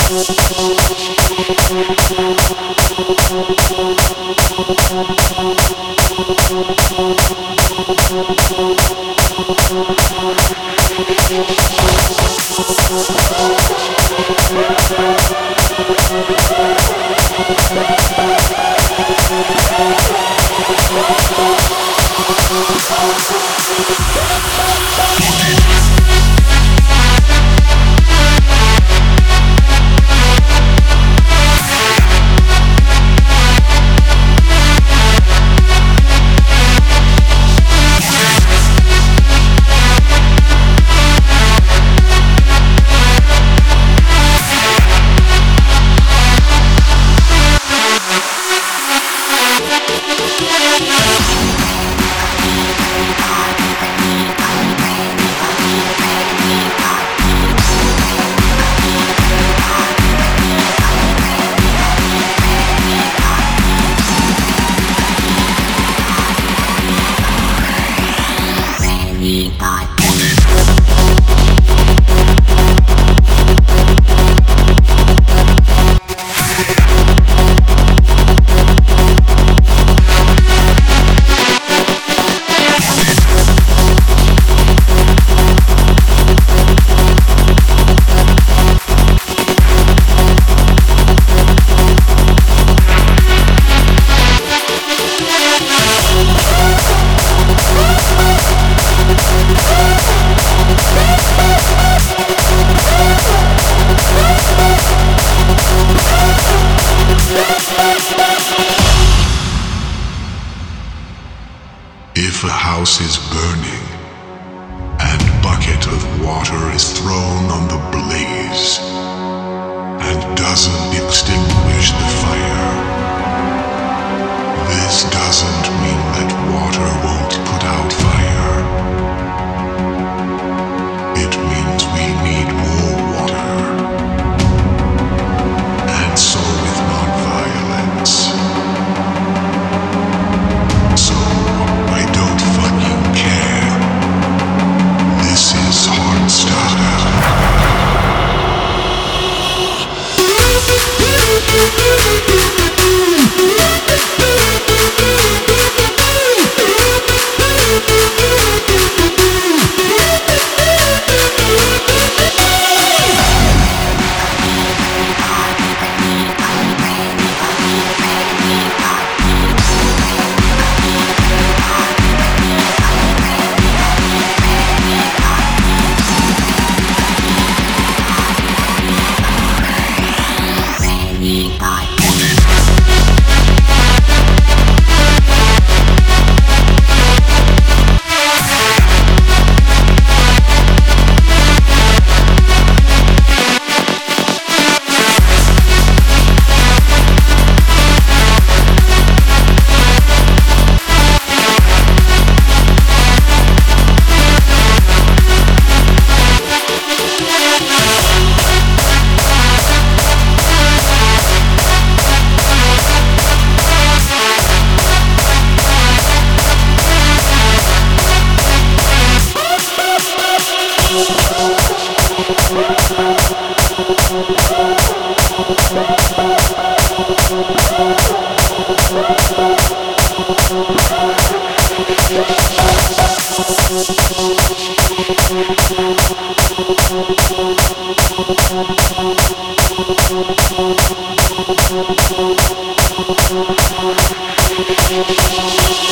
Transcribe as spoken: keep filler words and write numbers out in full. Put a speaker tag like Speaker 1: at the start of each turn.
Speaker 1: If a house is burning and bucket of water is thrown on the blaze and doesn't extinguish the fire, this doesn't mean that water won't put out fire. It means we need more water. And so with non-violence. So I don't fucking care. This is Hardstyle.
Speaker 2: We'll be right back.